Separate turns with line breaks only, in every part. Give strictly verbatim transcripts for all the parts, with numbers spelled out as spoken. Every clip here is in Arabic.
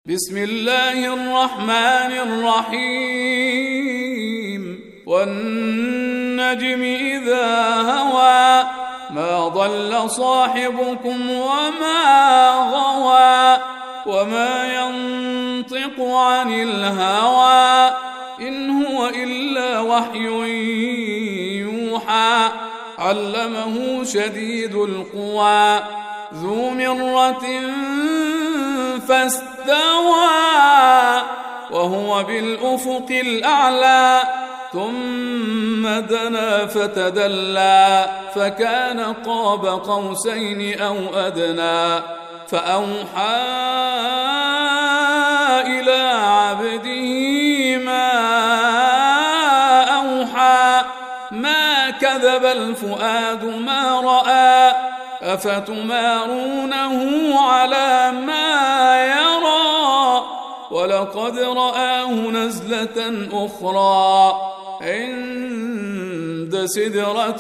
بسم الله الرحمن الرحيم والنجم إذا هوى ما ضل صاحبكم وما غوى وما ينطق عن الهوى إن هو إلا وحي يوحى علمه شديد القوى ذو مرة فاستوى وهو بالأفق الأعلى ثم دنا فتدلى فكان قاب قوسين أو أدنى فأوحى إلى عبده ما أوحى ما كذب الفؤاد ما رأى أفتمارونه على ما يرى ولقد رآه نزلة أخرى عند سدرة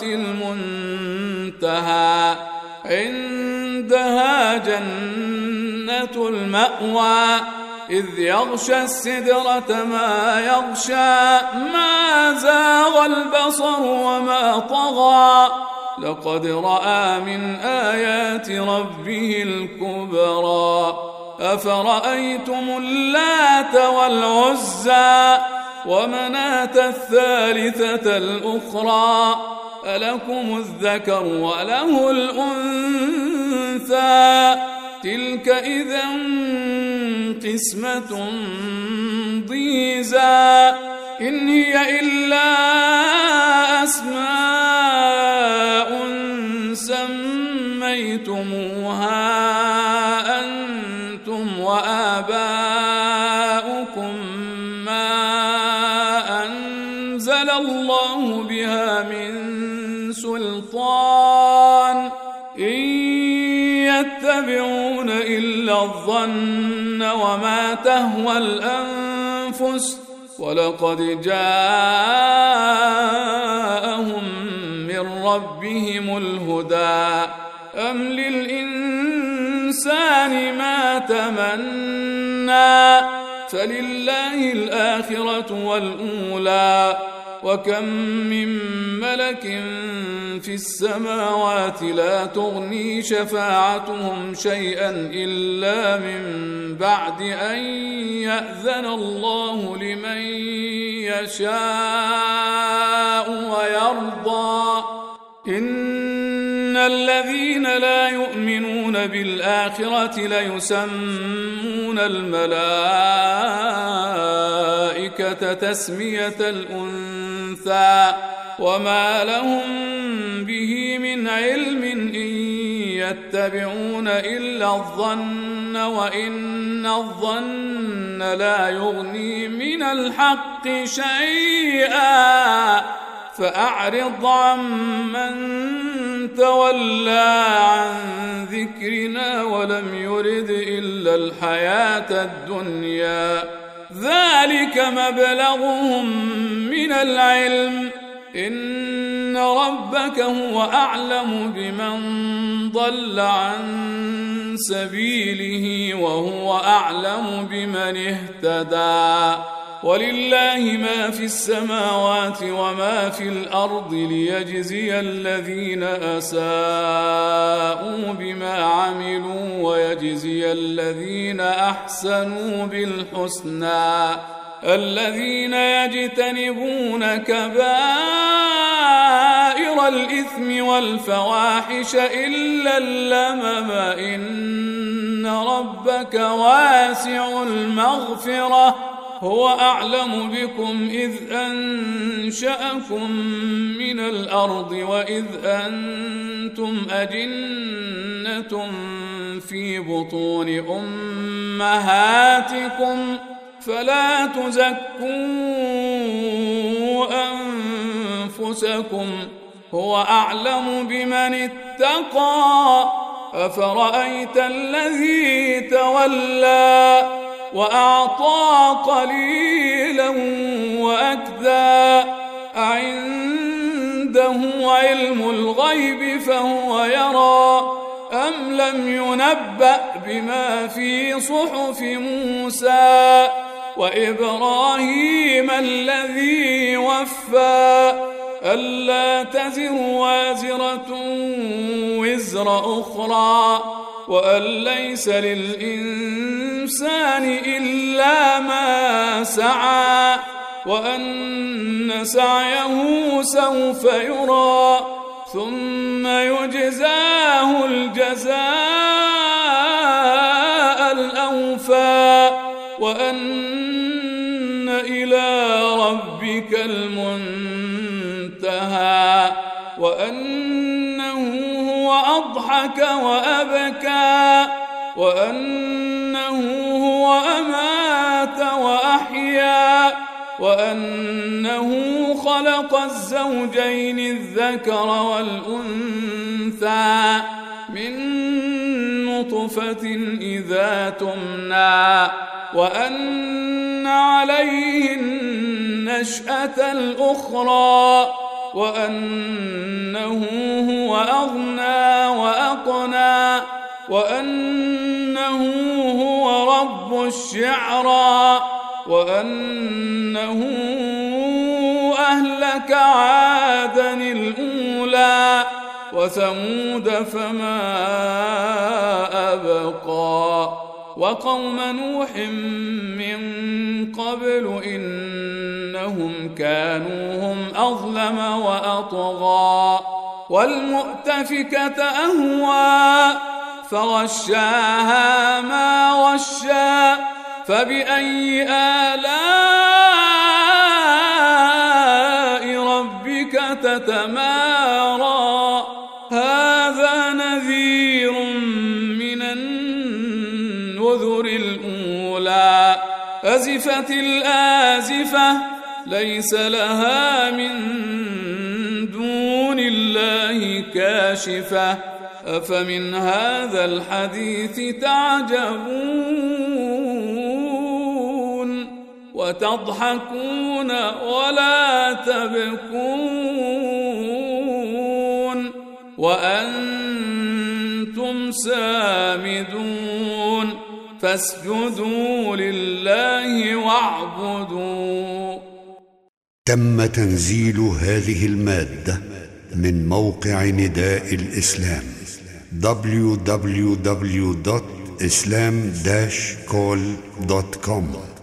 المنتهى عندها جنة المأوى إذ يغشى السدرة ما يغشى ما زاغ البصر وما طغى لقد رأى من آيات ربه الكبرى أفرأيتم اللات والعزى ومناة الثالثة الأخرى ألكم الذكر وله الأنثى تلك إذا قسمة ضيزى إن هي إلا أسماء سميتموها أنتم وآباؤكم ما أنزل الله بها من سلطان إن يتبعون إلا الظن وما تهوى الأنفس ولقد جاءهم من ربهم الهدى أم للإنسان ما تمنى فلله الآخرة والأولى وكم من ملك في السماوات لا تغني شفاعتهم شيئا إلا من بعد أن يأذن الله لمن يشاء ويرضى إن الذين لا يؤمنون بالآخرة ليسمون الملائكة تسمية الأنثى وما لهم به من علم إن يتبعون إلا الظن وإن الظن لا يغني من الحق شيئا فأعرض عمن تولى عن ذكرنا ولم يرد إلا الحياة الدنيا ذلك مبلغهم من العلم إن ربك هو أعلم بمن ضل عن سبيله وهو أعلم بمن اهتدى ولله ما في السماوات وما في الأرض ليجزي الذين أساءوا بما عملوا ويجزي الذين أحسنوا بالحسنى الذين يجتنبون كبائر الإثم والفواحش إلا اللمم إن ربك واسع المغفرة هو أعلم بكم إذ أنشأكم من الأرض وإذ أنتم أجنة في بطون أمهاتكم فلا تزكوا أنفسكم هو أعلم بمن اتقى أفرأيت الذي تولى وأعطى قليلا وأكدى أعنده علم الغيب فهو يرى أم لم ينبأ بما في صحف موسى وإبراهيم الذي وفى ألا تزر وازرة وزر أخرى وأن ليس للإنسان إلا ما سعى وأن سعيه سوف يرى ثم يجزاه الجزاء الأوفى وأن إلى ربك المنتهى وأنه هو أضحك وأبكى وأنه هو أمات وأحيا وأنه خلق الزوجين الذكر والأنثى من نطفة إذا تمنى وأن عليه النشأة الأخرى وأنه هو أغنى وأقنى وأنه هو رب الشعرى وأنه أهلك عادا الأولى وثمود فما أبقى وقوم نوح من قبل إنهم كانوا هم أظلم وأطغى والمؤتفكة أهوى فغشاها ما غشى فبأي آلاء ربك تتمارى هذا نذير من النذر الأولى أزفت الآزفة ليس لها من دون الله كاشفة أفمن هذا الحديث تعجبون وتضحكون ولا تبكون وأنتم سامدون فاسجدوا لله واعبدوا.
تم تنزيل هذه المادة من موقع نداء الإسلام دبليو دبليو دبليو دوت إسلام داش كول دوت كوم.